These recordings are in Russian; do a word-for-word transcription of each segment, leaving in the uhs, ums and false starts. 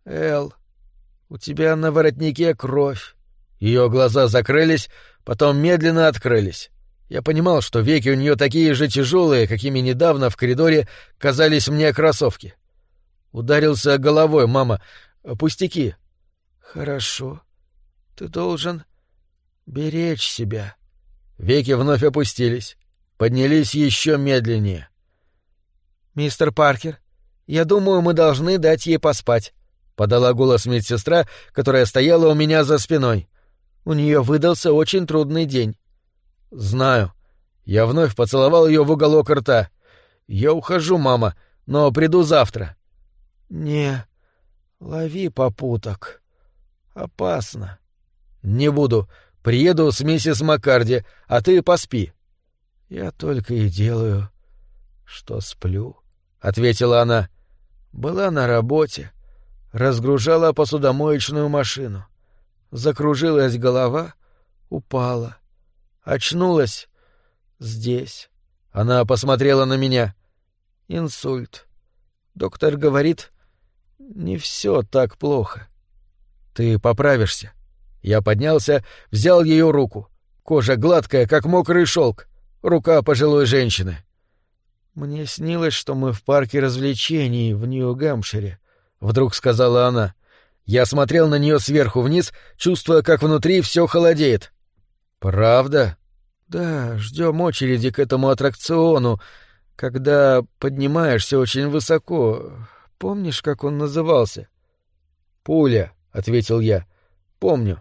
Эл, у тебя на воротнике кровь». Ее глаза закрылись, потом медленно открылись. Я понимал, что веки у нее такие же тяжелые, какими недавно в коридоре казались мне кроссовки. Ударился головой, мама. Пустяки. Хорошо. Ты должен беречь себя. Веки вновь опустились, поднялись еще медленнее. «Мистер Паркер, я думаю, мы должны дать ей поспать», — подала голос медсестра, которая стояла у меня за спиной. «У нее выдался очень трудный день». «Знаю». Я вновь поцеловал ее в уголок рта. «Я ухожу, мама, но приду завтра». «Не лови попуток. Опасно». «Не буду. Приеду с миссис Маккарди, а ты поспи». «Я только и делаю, что сплю», — ответила она. «Была на работе, разгружала посудомоечную машину. Закружилась голова, упала. Очнулась здесь». Она посмотрела на меня. «Инсульт. Доктор говорит, не все так плохо». «Ты поправишься». Я поднялся, взял ее руку. Кожа гладкая, как мокрый шелк. Рука пожилой женщины. «Мне снилось, что мы в парке развлечений в Нью-Гэмпшире», — вдруг сказала она. Я смотрел на нее сверху вниз, чувствуя, как внутри все холодеет. «Правда?» «Да, ждем очереди к этому аттракциону, когда поднимаешься очень высоко. Помнишь, как он назывался?» «Пуля», — ответил я. «Помню».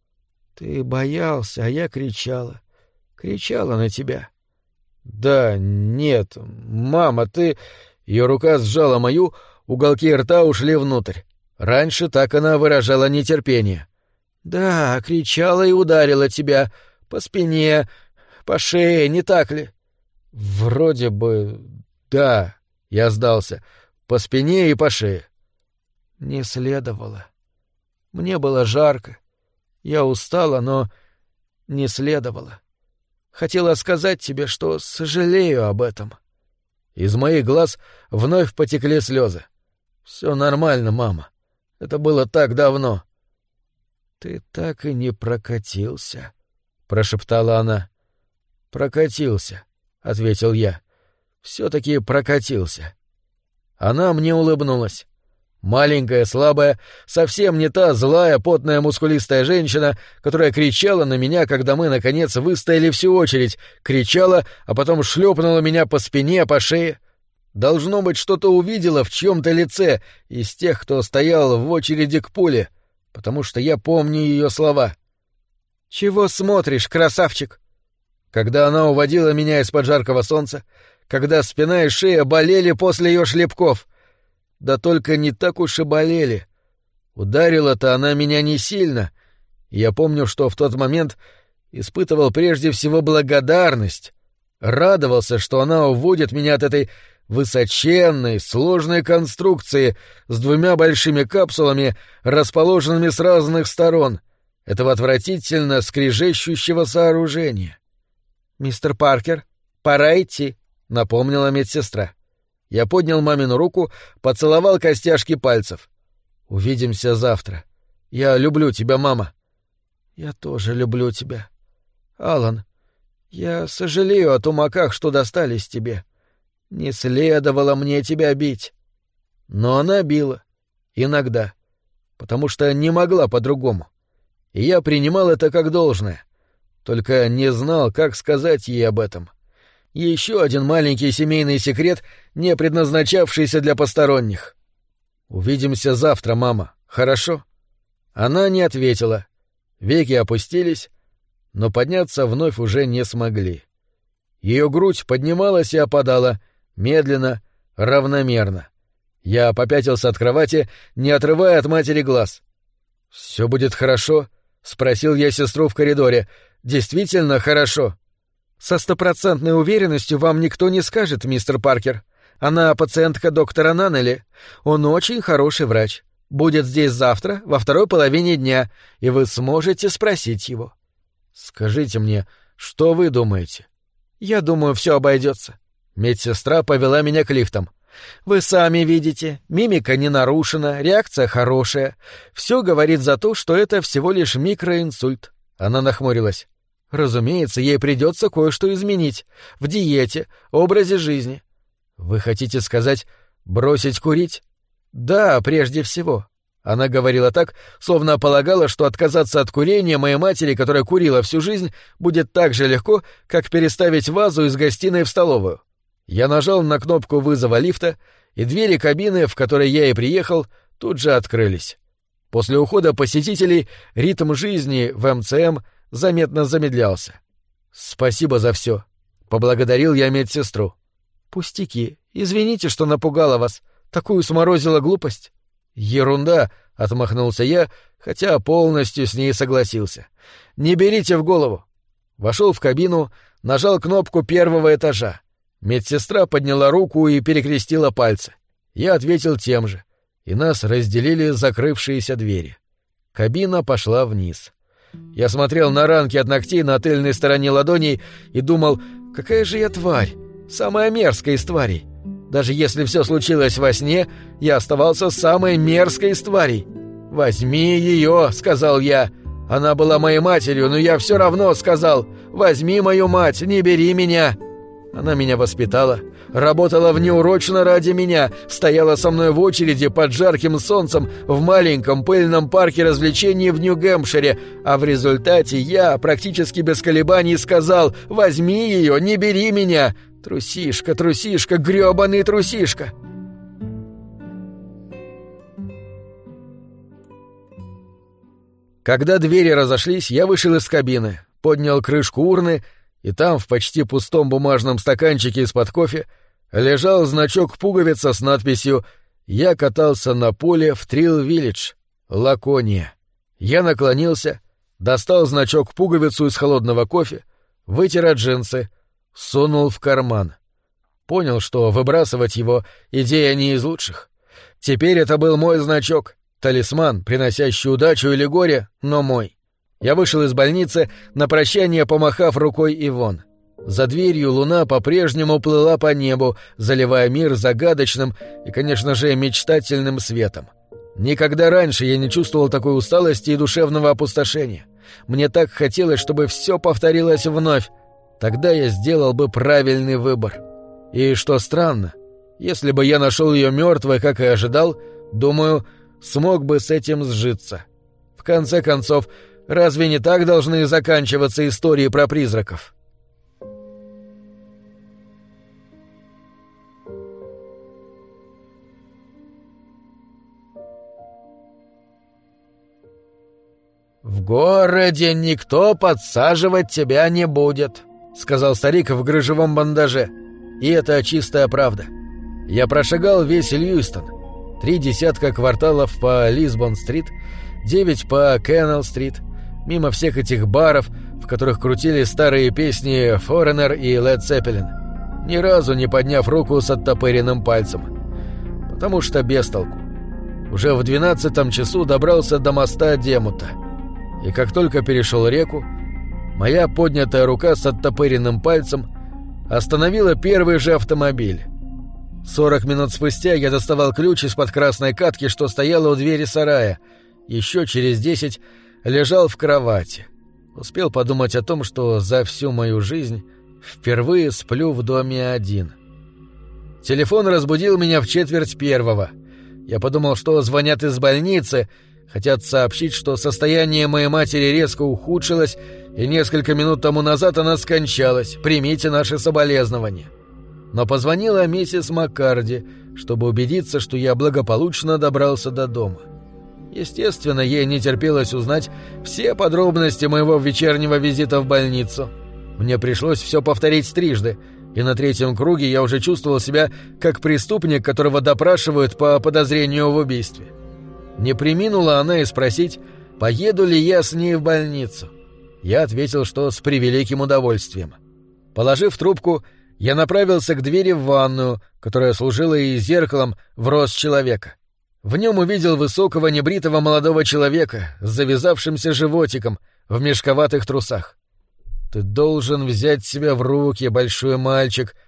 «Ты боялся, а я кричала. Кричала на тебя». «Да, нет, мама, ты...» Ее рука сжала мою, уголки рта ушли внутрь. Раньше так она выражала нетерпение. «Да, кричала и ударила тебя. По спине, по шее, не так ли?» «Вроде бы... да», — я сдался. «По спине и по шее». «Не следовало. Мне было жарко. Я устала, но не следовало. Хотела сказать тебе, что сожалею об этом». Из моих глаз вновь потекли слезы. «Все нормально, мама. Это было так давно». «Ты так и не прокатился», — прошептала она. «Прокатился», — ответил я. «Все-таки прокатился». Она мне улыбнулась. Маленькая, слабая, совсем не та злая, потная, мускулистая женщина, которая кричала на меня, когда мы, наконец, выстояли всю очередь, кричала, а потом шлепнула меня по спине, по шее. Должно быть, что-то увидела в чьем-то лице из тех, кто стоял в очереди к пуле, потому что я помню ее слова. «Чего смотришь, красавчик?» Когда она уводила меня из-под жаркого солнца, когда спина и шея болели после ее шлепков. Да только не так уж и болели. Ударила-то она меня не сильно. Я помню, что в тот момент испытывал прежде всего благодарность. Радовался, что она уводит меня от этой высоченной, сложной конструкции с двумя большими капсулами, расположенными с разных сторон, этого отвратительно скрежещущего сооружения. «Мистер Паркер, пора идти», — напомнила медсестра. Я поднял мамину руку, поцеловал костяшки пальцев. «Увидимся завтра. Я люблю тебя, мама». «Я тоже люблю тебя. Алан, я сожалею о тумаках, что достались тебе. Не следовало мне тебя бить». Но она била. Иногда. Потому что не могла по-другому. И я принимал это как должное. Только не знал, как сказать ей об этом. Еще один маленький семейный секрет, не предназначавшийся для посторонних. «Увидимся завтра, мама, хорошо?» Она не ответила. Веки опустились, но подняться вновь уже не смогли. Ее грудь поднималась и опадала, медленно, равномерно. Я попятился от кровати, не отрывая от матери глаз. «Все будет хорошо?» — спросил я сестру в коридоре. «Действительно хорошо?» «Со стопроцентной уверенностью вам никто не скажет, мистер Паркер. Она пациентка доктора Наннелли. Он очень хороший врач. Будет здесь завтра, во второй половине дня, и вы сможете спросить его». «Скажите мне, что вы думаете?» «Я думаю, все обойдется». Медсестра повела меня к лифтам. Вы сами видите, мимика не нарушена, реакция хорошая. Все говорит за то, что это всего лишь микроинсульт. Она нахмурилась. Разумеется, ей придется кое-что изменить. В диете, образе жизни. Вы хотите сказать, бросить курить? Да, прежде всего. Она говорила так, словно полагала, что отказаться от курения моей матери, которая курила всю жизнь, будет так же легко, как переставить вазу из гостиной в столовую. Я нажал на кнопку вызова лифта, и двери кабины, в которой я и приехал, тут же открылись. После ухода посетителей ритм жизни в эм цэ эм заметно замедлялся. «Спасибо за все», — поблагодарил я медсестру. «Пустяки. Извините, что напугала вас. Такую сморозила глупость». «Ерунда», — отмахнулся я, хотя полностью с ней согласился. «Не берите в голову». Вошел в кабину, нажал кнопку первого этажа. Медсестра подняла руку и перекрестила пальцы. Я ответил тем же, и нас разделили закрывшиеся двери. Кабина пошла вниз. Я смотрел на ранки от ногтей на тыльной стороне ладоней и думал, какая же я тварь, самая мерзкая из тварей. Даже если все случилось во сне, я оставался самой мерзкой из тварей. «Возьми ее», — сказал я. Она была моей матерью, но я все равно сказал, «Возьми мою мать, не бери меня». Она меня воспитала, работала внеурочно ради меня, стояла со мной в очереди под жарким солнцем в маленьком пыльном парке развлечений в Нью-Гэмпшире, а в результате я практически без колебаний сказал «Возьми ее, не бери меня». Трусишка, трусишка, грёбаный трусишка. Когда двери разошлись, я вышел из кабины, поднял крышку урны, и там, в почти пустом бумажном стаканчике из-под кофе, лежал значок-пуговица с надписью «Я катался на поле в Трилл-Виллидж, Лакония». Я наклонился, достал значок-пуговицу из холодного кофе, вытер от джинсы, сунул в карман. Понял, что выбрасывать его — идея не из лучших. Теперь это был мой значок, талисман, приносящий удачу или горе, но мой. Я вышел из больницы, на прощание помахав рукой Ивон. За дверью луна по-прежнему плыла по небу, заливая мир загадочным и, конечно же, мечтательным светом. Никогда раньше я не чувствовал такой усталости и душевного опустошения. Мне так хотелось, чтобы все повторилось вновь. Тогда я сделал бы правильный выбор. И что странно, если бы я нашел ее мертвой, как и ожидал, думаю, смог бы с этим сжиться. В конце концов, разве не так должны заканчиваться истории про призраков? «В городе никто подсаживать тебя не будет», — сказал старик в грыжевом бандаже. И это чистая правда. Я прошагал весь Льюистон. Три десятка кварталов по Лисбон-стрит, девять по Кеннелл-стрит, мимо всех этих баров, в которых крутили старые песни Foreigner и Led Zeppelin, ни разу не подняв руку с оттопыренным пальцем. Потому что без толку. Уже в двенадцатом часу добрался до моста Демута. И как только перешел реку, моя поднятая рука с оттопыренным пальцем остановила первый же автомобиль. Сорок минут спустя я доставал ключ из-под красной катки, что стояла у двери сарая. Еще через десять лежал в кровати. Успел подумать о том, что за всю мою жизнь впервые сплю в доме один. Телефон разбудил меня в четверть первого. Я подумал, что звонят из больницы, хотят сообщить, что состояние моей матери резко ухудшилось, и несколько минут тому назад она скончалась. Примите наши соболезнования. Но позвонила миссис Маккарди, чтобы убедиться, что я благополучно добрался до дома. Естественно, ей не терпелось узнать все подробности моего вечернего визита в больницу. Мне пришлось все повторить трижды, и на третьем круге я уже чувствовал себя как преступник, которого допрашивают по подозрению в убийстве. Не преминула она и спросить, поеду ли я с ней в больницу. Я ответил, что с превеликим удовольствием. Положив трубку, я направился к двери в ванную, которая служила и зеркалом в рост человека. В нем увидел высокого небритого молодого человека с завязавшимся животиком в мешковатых трусах. «Ты должен взять себя в руки, большой мальчик»,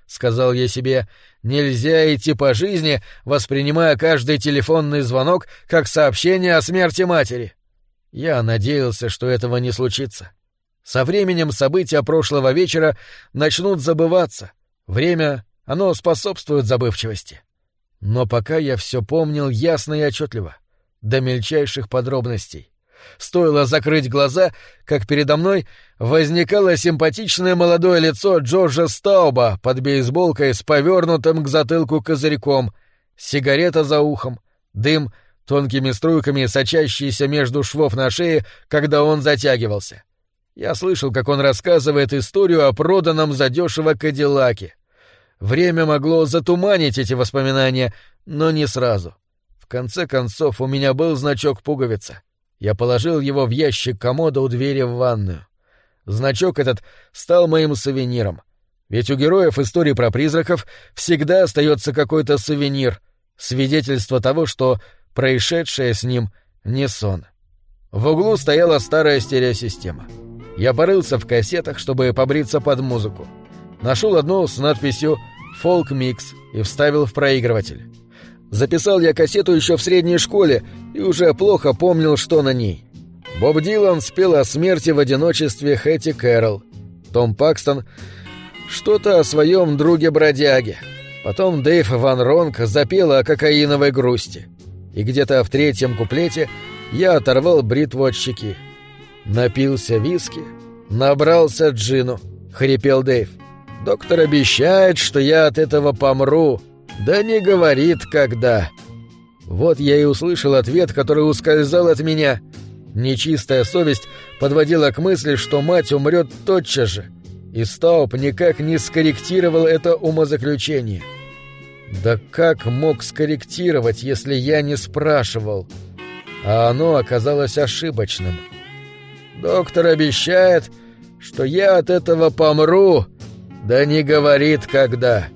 — сказал я себе, — нельзя идти по жизни, воспринимая каждый телефонный звонок как сообщение о смерти матери. Я надеялся, что этого не случится. Со временем события прошлого вечера начнут забываться. Время, оно способствует забывчивости. Но пока я все помнил ясно и отчетливо, до мельчайших подробностей. Стоило закрыть глаза, как передо мной возникало симпатичное молодое лицо Джорджа Стауба под бейсболкой с повернутым к затылку козырьком, сигарета за ухом, дым тонкими струйками, сочащийся между швов на шее, когда он затягивался. Я слышал, как он рассказывает историю о проданном задешево Кадиллаке. Время могло затуманить эти воспоминания, но не сразу. В конце концов, у меня был значок пуговица. Я положил его в ящик комода у двери в ванную. Значок этот стал моим сувениром. Ведь у героев истории про призраков всегда остается какой-то сувенир, свидетельство того, что происшедшее с ним не сон. В углу стояла старая стереосистема. Я порылся в кассетах, чтобы побриться под музыку. Нашел одну с надписью «Folk Mix» и вставил в проигрыватель. Записал я кассету еще в средней школе и уже плохо помнил, что на ней. Боб Дилан спел о смерти в одиночестве Хэти Кэрролл. Том Пакстон что-то о своем друге-бродяге. Потом Дэйв Ван Ронк запел о кокаиновой грусти. И где-то в третьем куплете я оторвал бритву от щеки. «Напился виски, набрался джину», — хрипел Дэйв. «Доктор обещает, что я от этого помру. Да не говорит, когда». Вот я и услышал ответ, который ускользал от меня. Нечистая совесть подводила к мысли, что мать умрет тотчас же, и Стауп никак не скорректировал это умозаключение. Да как мог скорректировать, если я не спрашивал? А оно оказалось ошибочным. «Доктор обещает, что я от этого помру, да не говорит, когда».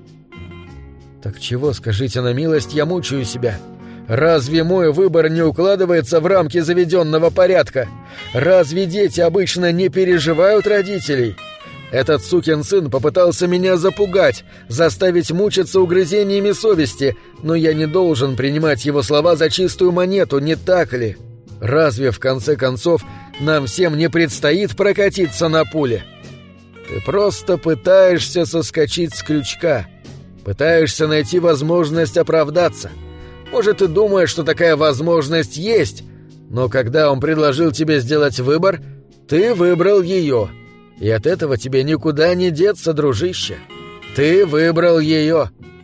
Так чего, скажите на милость, я мучаю себя? Разве мой выбор не укладывается в рамки заведенного порядка? Разве дети обычно не переживают родителей? Этот сукин сын попытался меня запугать, заставить мучиться угрызениями совести, но я не должен принимать его слова за чистую монету, не так ли? Разве, в конце концов, нам всем не предстоит прокатиться на пуле? Ты просто пытаешься соскочить с крючка, пытаешься найти возможность оправдаться. Может, ты думаешь, что такая возможность есть, но когда он предложил тебе сделать выбор, ты выбрал ее. И от этого тебе никуда не деться, дружище. Ты выбрал ее.